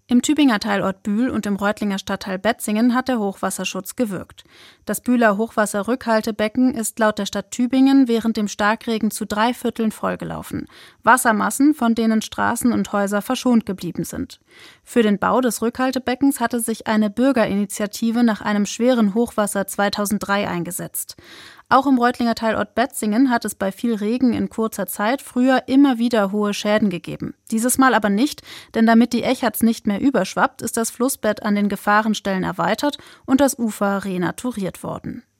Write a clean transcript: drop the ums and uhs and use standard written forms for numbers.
Im Tübinger Teilort Bühl und im Reutlinger Stadtteil Betzingen hat der Hochwasserschutz gewirkt. Das Bühler Hochwasserrückhaltebecken ist laut der Stadt Tübingen während dem Starkregen zu 3/4 vollgelaufen. Wassermassen, von denen Straßen und Häuser verschont geblieben sind. Für den Bau des Rückhaltebeckens hatte sich eine Bürgerinitiative nach einem schweren Hochwasser 2003 eingesetzt. Auch im Reutlinger Teilort Betzingen hat es bei viel Regen in kurzer Zeit früher immer wieder hohe Schäden gegeben. Dieses Mal aber nicht, denn damit die Echarts nicht mehr überschwappt, ist das Flussbett an den Gefahrenstellen erweitert und das Ufer renaturiert worden.